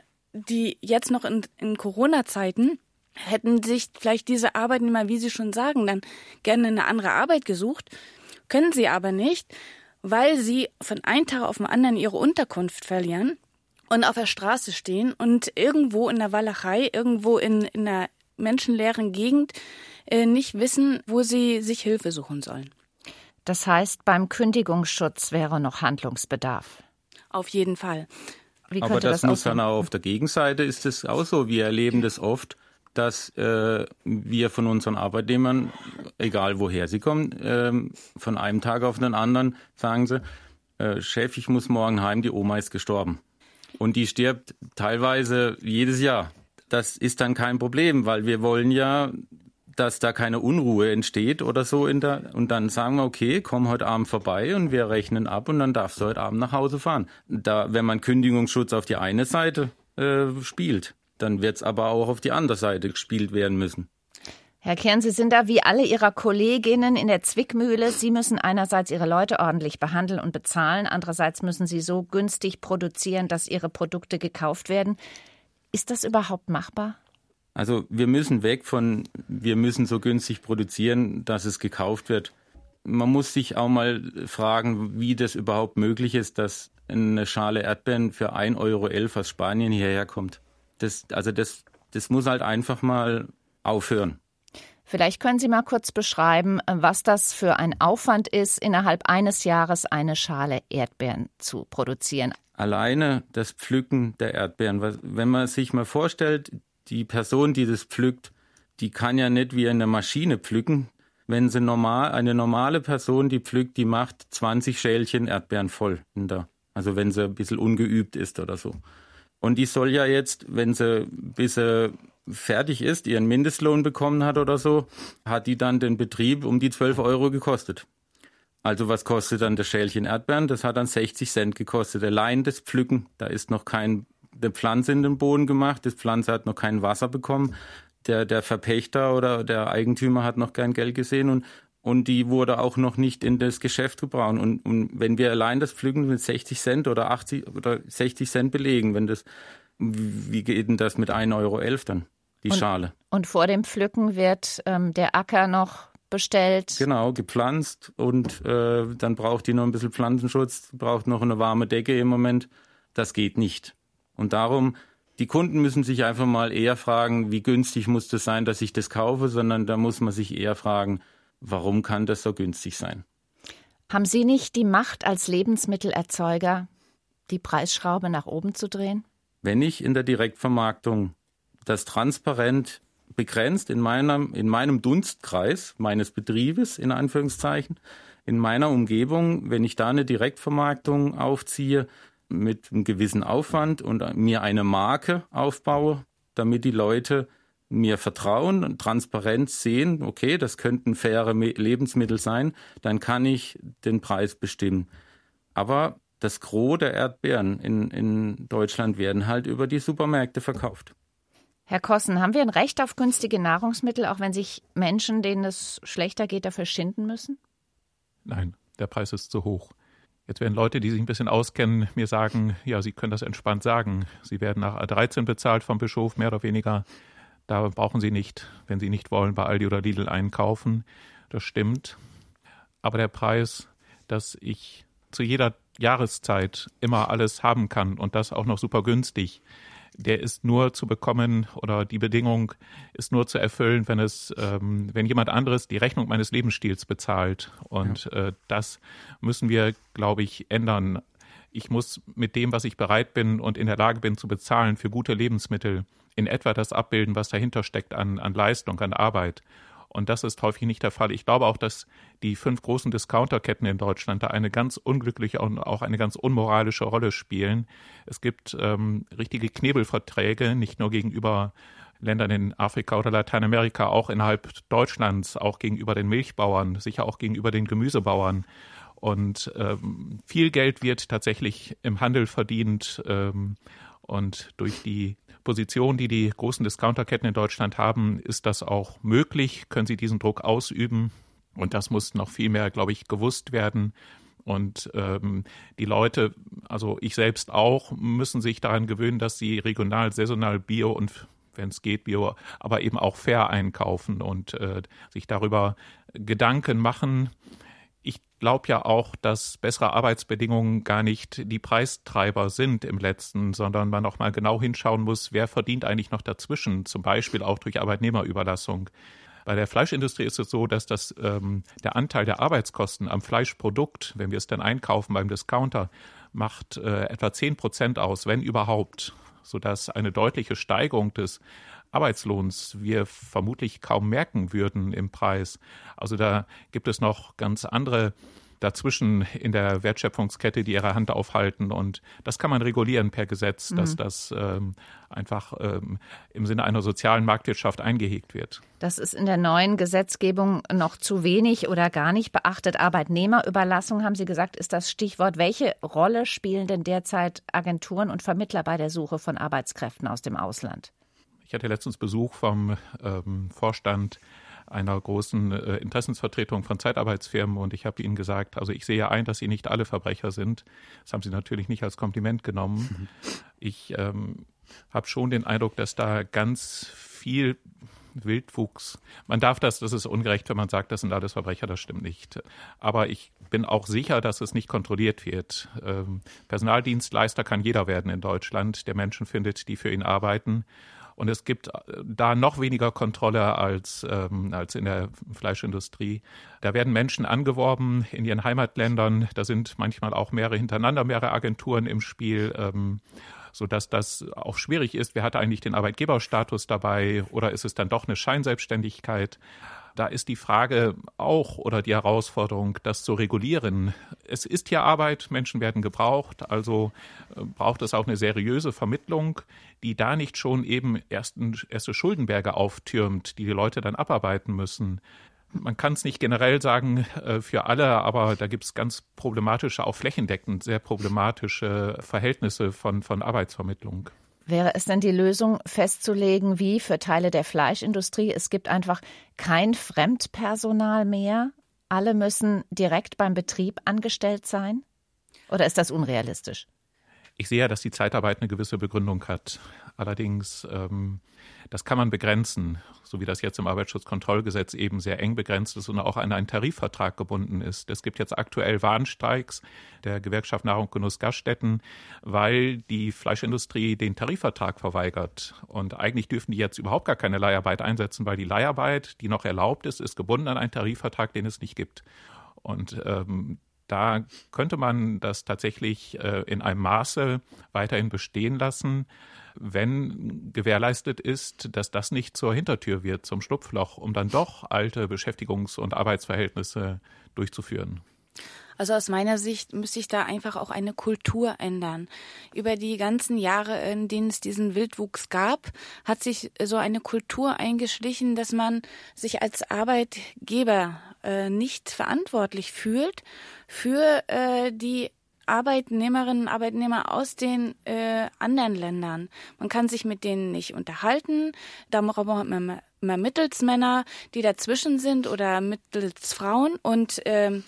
Speaker 4: die jetzt noch in Corona-Zeiten hätten sich vielleicht diese Arbeitnehmer, wie Sie schon sagen, dann gerne eine andere Arbeit gesucht, können sie aber nicht, weil sie von einem Tag auf den anderen ihre Unterkunft verlieren und auf der Straße stehen und irgendwo in der Walachei, irgendwo in einer menschenleeren Gegend nicht wissen, wo sie sich Hilfe suchen sollen.
Speaker 1: Das heißt, beim Kündigungsschutz wäre noch Handlungsbedarf.
Speaker 4: Auf jeden Fall.
Speaker 2: Aber das muss dann auch auf der Gegenseite ist es auch so. Wir erleben das oft, dass wir von unseren Arbeitnehmern, egal woher sie kommen, von einem Tag auf den anderen sagen sie, Chef, ich muss morgen heim, die Oma ist gestorben. Und die stirbt teilweise jedes Jahr. Das ist dann kein Problem, weil wir wollen ja, dass da keine Unruhe entsteht oder so. Und dann sagen wir, okay, komm heute Abend vorbei und wir rechnen ab und dann darfst du heute Abend nach Hause fahren. Wenn man Kündigungsschutz auf die eine Seite spielt, dann wird es aber auch auf die andere Seite gespielt werden müssen.
Speaker 1: Herr Kern, Sie sind da wie alle Ihrer Kolleginnen in der Zwickmühle. Sie müssen einerseits Ihre Leute ordentlich behandeln und bezahlen, andererseits müssen Sie so günstig produzieren, dass Ihre Produkte gekauft werden. Ist das überhaupt machbar?
Speaker 2: Also wir müssen so günstig produzieren, dass es gekauft wird. Man muss sich auch mal fragen, wie das überhaupt möglich ist, dass eine Schale Erdbeeren für 1,11 € aus Spanien hierher kommt. Das muss halt einfach mal aufhören.
Speaker 1: Vielleicht können Sie mal kurz beschreiben, was das für ein Aufwand ist, innerhalb eines Jahres eine Schale Erdbeeren zu produzieren.
Speaker 2: Alleine das Pflücken der Erdbeeren, wenn man sich mal vorstellt, die Person, die das pflückt, die kann ja nicht wie eine Maschine pflücken. Wenn sie eine normale Person, die pflückt, die macht 20 Schälchen Erdbeeren voll. Also wenn sie ein bisschen ungeübt ist oder so. Und die soll ja jetzt, bis sie fertig ist, ihren Mindestlohn bekommen hat oder so, hat die dann den Betrieb um die 12 € gekostet. Also was kostet dann das Schälchen Erdbeeren? Das hat dann 60 Cent gekostet. Allein das Pflücken, da ist noch keine Pflanze in den Boden gemacht, das Pflanze hat noch kein Wasser bekommen. Der Verpächter oder der Eigentümer hat noch kein Geld gesehen und die wurde auch noch nicht in das Geschäft gebracht. Und wenn wir allein das Pflücken mit 60 Cent oder 80 oder 60 Cent belegen, wie geht denn das mit 1,11 € dann, die Schale? Und
Speaker 1: vor dem Pflücken wird der Acker noch bestellt.
Speaker 2: Genau, gepflanzt und dann braucht die noch ein bisschen Pflanzenschutz, braucht noch eine warme Decke im Moment. Das geht nicht. Und darum, die Kunden müssen sich einfach mal eher fragen, wie günstig muss das sein, dass ich das kaufe, sondern da muss man sich eher fragen, warum kann das so günstig sein?
Speaker 1: Haben Sie nicht die Macht als Lebensmittelerzeuger, die Preisschraube nach oben zu drehen?
Speaker 2: Wenn ich in der Direktvermarktung das transparent begrenzt in meinem Dunstkreis meines Betriebes, in Anführungszeichen, in meiner Umgebung, wenn ich da eine Direktvermarktung aufziehe, mit einem gewissen Aufwand und mir eine Marke aufbaue, damit die Leute mir vertrauen und transparent sehen, okay, das könnten faire Lebensmittel sein, dann kann ich den Preis bestimmen. Aber das Gros der Erdbeeren in Deutschland werden halt über die Supermärkte verkauft.
Speaker 1: Herr Kossen, haben wir ein Recht auf günstige Nahrungsmittel, auch wenn sich Menschen, denen es schlechter geht, dafür schinden müssen?
Speaker 3: Nein, der Preis ist zu hoch. Jetzt werden Leute, die sich ein bisschen auskennen, mir sagen, ja, sie können das entspannt sagen. Sie werden nach A13 bezahlt vom Bischof, mehr oder weniger. Da brauchen Sie nicht, wenn Sie nicht wollen, bei Aldi oder Lidl einkaufen. Das stimmt. Aber der Preis, dass ich zu jeder Jahreszeit immer alles haben kann und das auch noch super günstig, der ist nur zu bekommen oder die Bedingung ist nur zu erfüllen, wenn jemand anderes die Rechnung meines Lebensstils bezahlt. Und das müssen wir, glaube ich, ändern. Ich muss mit dem, was ich bereit bin und in der Lage bin zu bezahlen für gute Lebensmittel, in etwa das abbilden, was dahinter steckt an Leistung, an Arbeit. Und das ist häufig nicht der Fall. Ich glaube auch, dass die 5 großen Discounterketten in Deutschland da eine ganz unglückliche und auch eine ganz unmoralische Rolle spielen. Es gibt richtige Knebelverträge, nicht nur gegenüber Ländern in Afrika oder Lateinamerika, auch innerhalb Deutschlands, auch gegenüber den Milchbauern, sicher auch gegenüber den Gemüsebauern. Und viel Geld wird tatsächlich im Handel verdient und durch die Position, die die großen Discounterketten in Deutschland haben, ist das auch möglich, können sie diesen Druck ausüben. Und das muss noch viel mehr, glaube ich, gewusst werden. Und die Leute, also ich selbst auch, müssen sich daran gewöhnen, dass sie regional, saisonal, bio und wenn es geht, bio, aber eben auch fair einkaufen und sich darüber Gedanken machen. Ich glaube ja auch, dass bessere Arbeitsbedingungen gar nicht die Preistreiber sind im Letzten, sondern man auch mal genau hinschauen muss, wer verdient eigentlich noch dazwischen, zum Beispiel auch durch Arbeitnehmerüberlassung. Bei der Fleischindustrie ist es so, dass der Anteil der Arbeitskosten am Fleischprodukt, wenn wir es dann einkaufen beim Discounter, macht etwa 10% aus, wenn überhaupt, sodass eine deutliche Steigerung des Arbeitslohns wir vermutlich kaum merken würden im Preis. Also da gibt es noch ganz andere dazwischen in der Wertschöpfungskette, die ihre Hand aufhalten. Und das kann man regulieren per Gesetz, dass das einfach im Sinne einer sozialen Marktwirtschaft eingehegt wird.
Speaker 1: Das ist in der neuen Gesetzgebung noch zu wenig oder gar nicht beachtet. Arbeitnehmerüberlassung, haben Sie gesagt, ist das Stichwort. Welche Rolle spielen denn derzeit Agenturen und Vermittler bei der Suche von Arbeitskräften aus dem Ausland?
Speaker 3: Ich hatte letztens Besuch vom Vorstand einer großen Interessensvertretung von Zeitarbeitsfirmen und ich habe ihnen gesagt, also ich sehe ein, dass sie nicht alle Verbrecher sind. Das haben sie natürlich nicht als Kompliment genommen. Ich habe schon den Eindruck, dass da ganz viel Wildwuchs, das ist ungerecht, wenn man sagt, das sind alles Verbrecher, das stimmt nicht. Aber ich bin auch sicher, dass es nicht kontrolliert wird. Personaldienstleister kann jeder werden in Deutschland, der Menschen findet, die für ihn arbeiten. Und es gibt da noch weniger Kontrolle als in der Fleischindustrie. Da werden Menschen angeworben in ihren Heimatländern. Da sind manchmal auch mehrere Agenturen im Spiel, sodass das auch schwierig ist. Wer hat eigentlich den Arbeitgeberstatus dabei oder ist es dann doch eine Scheinselbstständigkeit? Da ist die Frage auch oder die Herausforderung, das zu regulieren. Es ist hier Arbeit, Menschen werden gebraucht, also braucht es auch eine seriöse Vermittlung, die da nicht schon eben erste Schuldenberge auftürmt, die Leute dann abarbeiten müssen. Man kann es nicht generell sagen für alle, aber da gibt es ganz problematische, auch flächendeckend sehr problematische Verhältnisse von Arbeitsvermittlung.
Speaker 1: Wäre es denn die Lösung festzulegen, wie für Teile der Fleischindustrie, es gibt einfach kein Fremdpersonal mehr? Alle müssen direkt beim Betrieb angestellt sein? Oder ist das unrealistisch?
Speaker 3: Ich sehe ja, dass die Zeitarbeit eine gewisse Begründung hat. Allerdings, das kann man begrenzen, so wie das jetzt im Arbeitsschutzkontrollgesetz eben sehr eng begrenzt ist und auch an einen Tarifvertrag gebunden ist. Es gibt jetzt aktuell Warnstreiks der Gewerkschaft Nahrung, Genuss, Gaststätten, weil die Fleischindustrie den Tarifvertrag verweigert. Und eigentlich dürfen die jetzt überhaupt gar keine Leiharbeit einsetzen, weil die Leiharbeit, die noch erlaubt ist gebunden an einen Tarifvertrag, den es nicht gibt. Und da könnte man das tatsächlich in einem Maße weiterhin bestehen lassen, wenn gewährleistet ist, dass das nicht zur Hintertür wird, zum Schlupfloch, um dann doch alte Beschäftigungs- und Arbeitsverhältnisse durchzuführen.
Speaker 4: Also aus meiner Sicht müsste sich da einfach auch eine Kultur ändern. Über die ganzen Jahre, in denen es diesen Wildwuchs gab, hat sich so eine Kultur eingeschlichen, dass man sich als Arbeitgeber nicht verantwortlich fühlt für die Arbeitnehmerinnen und Arbeitnehmer aus den anderen Ländern. Man kann sich mit denen nicht unterhalten. Da braucht man immer Mittelsmänner, die dazwischen sind oder Mittelsfrauen. Und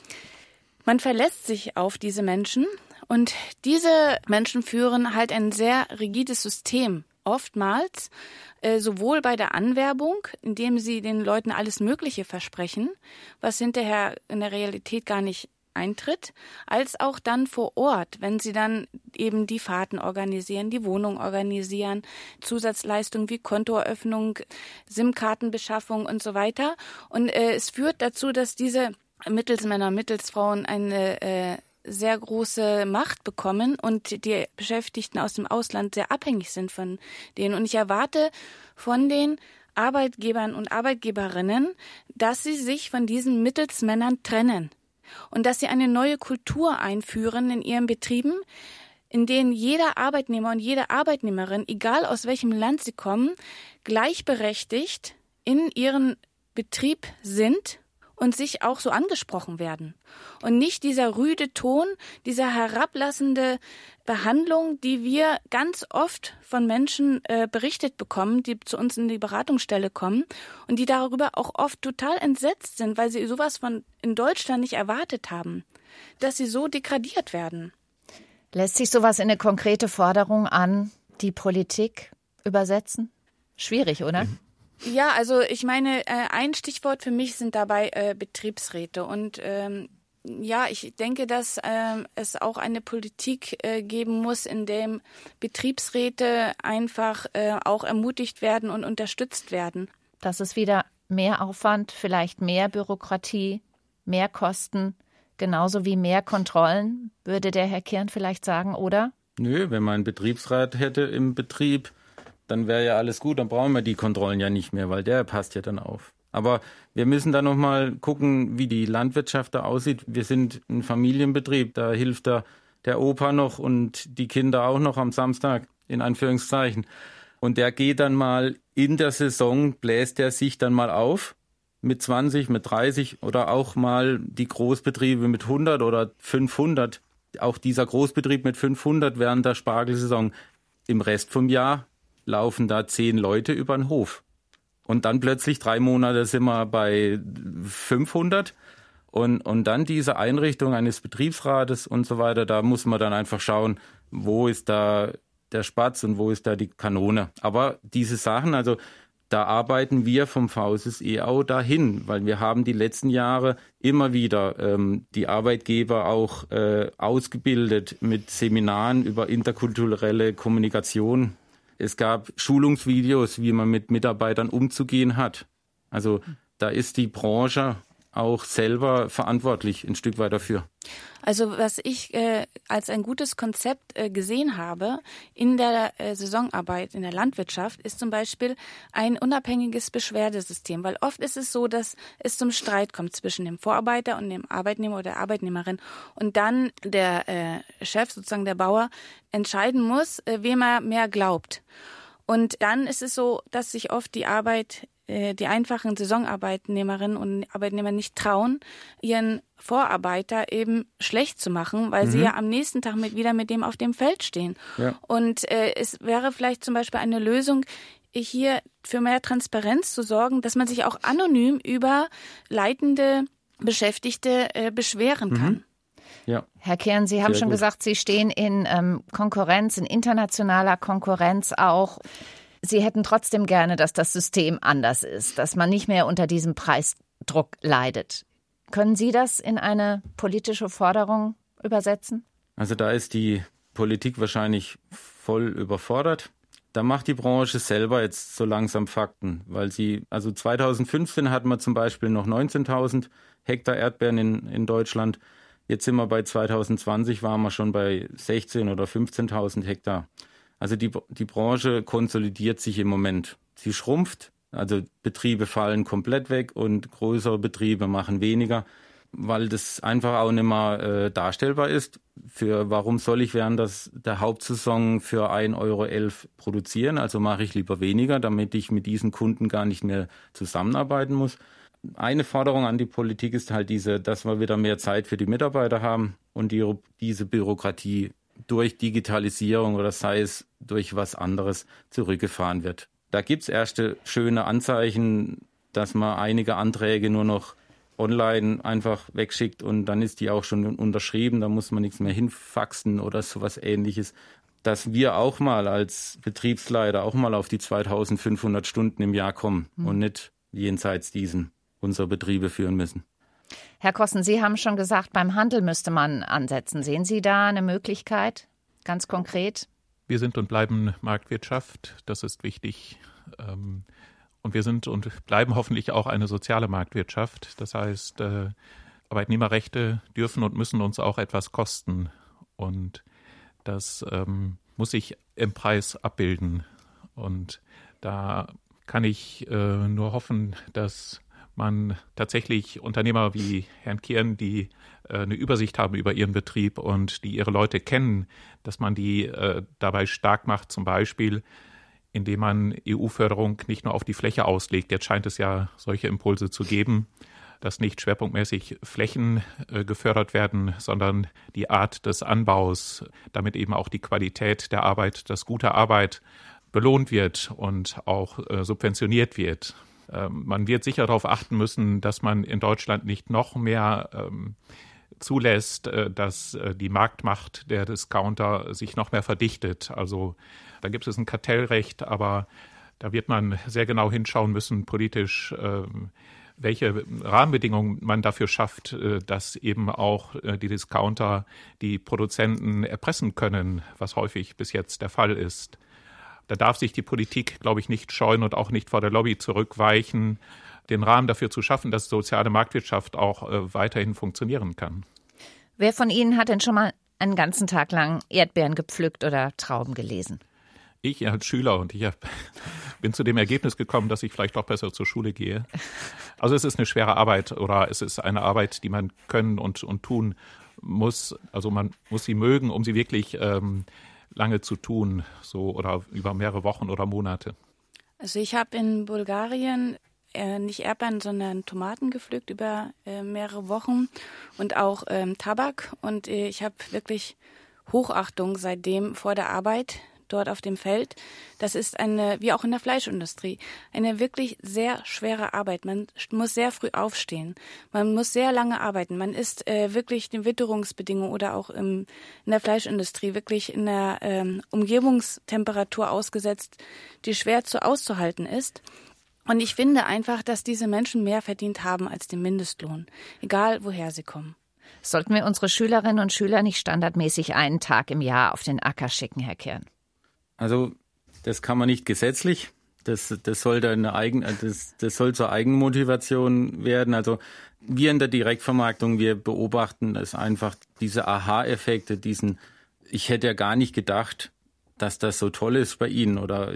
Speaker 4: man verlässt sich auf diese Menschen. Und diese Menschen führen halt ein sehr rigides System oftmals sowohl bei der Anwerbung, indem sie den Leuten alles Mögliche versprechen, was hinterher in der Realität gar nicht eintritt, als auch dann vor Ort, wenn sie dann eben die Fahrten organisieren, die Wohnung organisieren, Zusatzleistungen wie Kontoeröffnung, SIM-Kartenbeschaffung und so weiter. Und es führt dazu, dass diese Mittelsmänner, Mittelsfrauen eine sehr große Macht bekommen und die Beschäftigten aus dem Ausland sehr abhängig sind von denen. Und ich erwarte von den Arbeitgebern und Arbeitgeberinnen, dass sie sich von diesen Mittelsmännern trennen und dass sie eine neue Kultur einführen in ihren Betrieben, in denen jeder Arbeitnehmer und jede Arbeitnehmerin, egal aus welchem Land sie kommen, gleichberechtigt in ihren Betrieb sind und sich auch so angesprochen werden. Und nicht dieser rüde Ton, dieser herablassende Behandlung, die wir ganz oft von Menschen berichtet bekommen, die zu uns in die Beratungsstelle kommen und die darüber auch oft total entsetzt sind, weil sie sowas von in Deutschland nicht erwartet haben, dass sie so degradiert werden.
Speaker 1: Lässt sich sowas in eine konkrete Forderung an die Politik übersetzen? Schwierig, oder?
Speaker 4: Ja, also ich meine, ein Stichwort für mich sind dabei Betriebsräte. Und ja, ich denke, dass es auch eine Politik geben muss, in dem Betriebsräte einfach auch ermutigt werden und unterstützt werden.
Speaker 1: Das ist wieder mehr Aufwand, vielleicht mehr Bürokratie, mehr Kosten, genauso wie mehr Kontrollen, würde der Herr Kern vielleicht sagen, oder?
Speaker 2: Nö, wenn man einen Betriebsrat hätte im Betrieb, dann wäre ja alles gut, dann brauchen wir die Kontrollen ja nicht mehr, weil der passt ja dann auf. Aber wir müssen da nochmal gucken, wie die Landwirtschaft da aussieht. Wir sind ein Familienbetrieb, da hilft der Opa noch und die Kinder auch noch am Samstag, in Anführungszeichen. Und der geht dann mal in der Saison, bläst der sich dann mal auf mit 20, mit 30 oder auch mal die Großbetriebe mit 100 oder 500. Auch dieser Großbetrieb mit 500 während der Spargelsaison. Im Rest vom Jahr laufen da 10 Leute über den Hof. Und dann plötzlich 3 Monate sind wir bei 500. Und dann diese Einrichtung eines Betriebsrates und so weiter, da muss man dann einfach schauen, wo ist da der Spatz und wo ist da die Kanone. Aber diese Sachen, also da arbeiten wir vom VSSE auch dahin, weil wir haben die letzten Jahre immer wieder die Arbeitgeber auch ausgebildet mit Seminaren über interkulturelle Kommunikation. Es gab Schulungsvideos, wie man mit Mitarbeitern umzugehen hat. Also da ist die Branche auch selber verantwortlich ein Stück weit dafür.
Speaker 4: Also was ich als ein gutes Konzept gesehen habe in der Saisonarbeit in der Landwirtschaft, ist zum Beispiel ein unabhängiges Beschwerdesystem. Weil oft ist es so, dass es zum Streit kommt zwischen dem Vorarbeiter und dem Arbeitnehmer oder der Arbeitnehmerin und dann der Chef, sozusagen der Bauer, entscheiden muss, wem er mehr glaubt. Und dann ist es so, dass sich oft die einfachen Saisonarbeitnehmerinnen und Arbeitnehmer nicht trauen, ihren Vorarbeiter eben schlecht zu machen, weil sie ja am nächsten Tag wieder mit dem auf dem Feld stehen. Ja. Und es wäre vielleicht zum Beispiel eine Lösung, hier für mehr Transparenz zu sorgen, dass man sich auch anonym über leitende Beschäftigte beschweren kann.
Speaker 1: Ja. Herr Kern, Sie haben schon gesagt, Sie stehen in Konkurrenz, in internationaler Konkurrenz auch. Sie hätten trotzdem gerne, dass das System anders ist, dass man nicht mehr unter diesem Preisdruck leidet. Können Sie das in eine politische Forderung übersetzen? Also da ist die Politik wahrscheinlich voll überfordert. Da macht die Branche selber jetzt so langsam Fakten, weil 2015 hatten wir zum Beispiel noch 19.000 Hektar Erdbeeren in Deutschland. Jetzt sind wir bei 2020, waren wir schon bei 16.000 oder 15.000 Hektar. Also die Branche konsolidiert sich im Moment. Sie schrumpft, also Betriebe fallen komplett weg und größere Betriebe machen weniger, weil das einfach auch nicht mehr darstellbar ist. Warum soll ich während der Hauptsaison für 1,11 Euro produzieren? Also mache ich lieber weniger, damit ich mit diesen Kunden gar nicht mehr zusammenarbeiten muss. Eine Forderung an die Politik ist halt dass wir wieder mehr Zeit für die Mitarbeiter haben und diese Bürokratie durch Digitalisierung oder sei es durch was anderes zurückgefahren wird. Da gibt es erste schöne Anzeichen, dass man einige Anträge nur noch online einfach wegschickt und dann ist die auch schon unterschrieben, da muss man nichts mehr hinfaxen oder sowas Ähnliches.
Speaker 2: dass wir auch mal als Betriebsleiter auch mal auf die 2500 Stunden im Jahr kommen und nicht jenseits diesen unsere Betriebe führen müssen.
Speaker 1: Herr Kossen, Sie haben schon gesagt, beim Handel müsste man ansetzen. Sehen Sie da eine Möglichkeit, ganz konkret?
Speaker 3: Wir sind und bleiben Marktwirtschaft, das ist wichtig. Und wir sind und bleiben hoffentlich auch eine soziale Marktwirtschaft. Das heißt, Arbeitnehmerrechte dürfen und müssen uns auch etwas kosten. Und das muss sich im Preis abbilden. Und da kann ich nur hoffen, dass man tatsächlich Unternehmer wie Herrn Kirn, die eine Übersicht haben über ihren Betrieb und die ihre Leute kennen, dass man die dabei stark macht, zum Beispiel, indem man EU-Förderung nicht nur auf die Fläche auslegt. Jetzt scheint es ja solche Impulse zu geben, dass nicht schwerpunktmäßig Flächen gefördert werden, sondern die Art des Anbaus, damit eben auch die Qualität der Arbeit, das gute Arbeit belohnt wird und auch subventioniert wird. Man wird sicher darauf achten müssen, dass man in Deutschland nicht noch mehr zulässt, dass die Marktmacht der Discounter sich noch mehr verdichtet. Also da gibt es ein Kartellrecht, aber da wird man sehr genau hinschauen müssen, politisch, welche Rahmenbedingungen man dafür schafft, dass eben auch die Discounter die Produzenten erpressen können, was häufig bis jetzt der Fall ist. Da darf sich die Politik, glaube ich, nicht scheuen und auch nicht vor der Lobby zurückweichen, den Rahmen dafür zu schaffen, dass soziale Marktwirtschaft auch weiterhin funktionieren kann.
Speaker 1: Wer von Ihnen hat denn schon mal einen ganzen Tag lang Erdbeeren gepflückt oder Trauben gelesen?
Speaker 3: Ich als Schüler, und ich bin zu dem Ergebnis gekommen, dass ich vielleicht auch besser zur Schule gehe. Also es ist eine schwere Arbeit oder es ist eine Arbeit, die man können und tun muss. Also man muss sie mögen, um sie wirklich lange zu tun, so oder über mehrere Wochen oder Monate.
Speaker 4: Also ich habe in Bulgarien nicht Erdbeeren, sondern Tomaten gepflückt über mehrere Wochen und auch Tabak. Und ich habe wirklich Hochachtung seitdem vor der Arbeit dort auf dem Feld. Das ist wie auch in der Fleischindustrie, eine wirklich sehr schwere Arbeit. Man muss sehr früh aufstehen. Man muss sehr lange arbeiten. Man ist wirklich den Witterungsbedingungen oder auch in der Fleischindustrie wirklich in der Umgebungstemperatur ausgesetzt, die schwer auszuhalten ist. Und ich finde einfach, dass diese Menschen mehr verdient haben als den Mindestlohn, egal woher sie kommen.
Speaker 1: Sollten wir unsere Schülerinnen und Schüler nicht standardmäßig einen Tag im Jahr auf den Acker schicken, Herr Kirn?
Speaker 2: Also das kann man nicht gesetzlich. Das soll das soll zur Eigenmotivation werden. Also wir in der Direktvermarktung, wir beobachten es einfach, diese Aha-Effekte, ich hätte ja gar nicht gedacht, dass das so toll ist bei Ihnen oder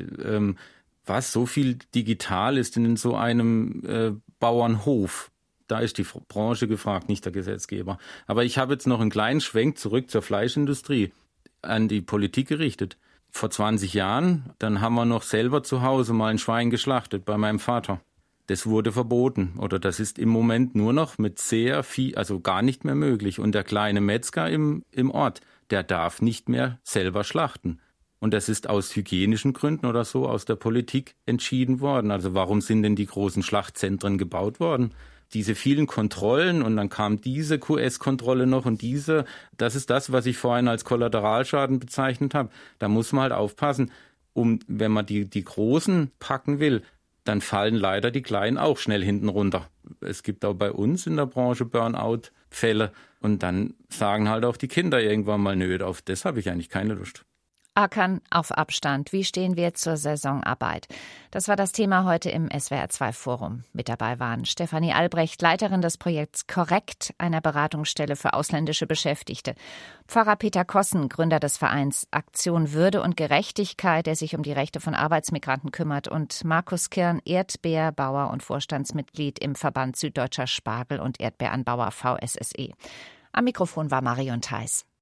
Speaker 2: was so viel digital ist in so einem Bauernhof. Da ist die Branche gefragt, nicht der Gesetzgeber. Aber ich habe jetzt noch einen kleinen Schwenk zurück zur Fleischindustrie, an die Politik gerichtet. Vor 20 Jahren, dann haben wir noch selber zu Hause mal ein Schwein geschlachtet bei meinem Vater. Das wurde verboten oder das ist im Moment nur noch mit sehr viel, also gar nicht mehr möglich. Und der kleine Metzger im Ort, der darf nicht mehr selber schlachten. Und das ist aus hygienischen Gründen oder so aus der Politik entschieden worden. Also warum sind denn die großen Schlachtzentren gebaut worden? Diese vielen Kontrollen und dann kam diese QS-Kontrolle noch und das ist das, was ich vorhin als Kollateralschaden bezeichnet habe. Da muss man halt aufpassen, wenn man die Großen packen will, dann fallen leider die Kleinen auch schnell hinten runter. Es gibt auch bei uns in der Branche Burnout-Fälle und dann sagen halt auch die Kinder irgendwann mal, nö, auf das habe ich eigentlich keine Lust.
Speaker 1: Ackern auf Abstand. Wie stehen wir zur Saisonarbeit? Das war das Thema heute im SWR2-Forum. Mit dabei waren Stefanie Albrecht, Leiterin des Projekts Korrekt, einer Beratungsstelle für ausländische Beschäftigte. Pfarrer Peter Kossen, Gründer des Vereins Aktion Würde und Gerechtigkeit, der sich um die Rechte von Arbeitsmigranten kümmert. Und Markus Kirn, Erdbeerbauer und Vorstandsmitglied im Verband Süddeutscher Spargel- und Erdbeeranbauer VSSE. Am Mikrofon war Marion Theis.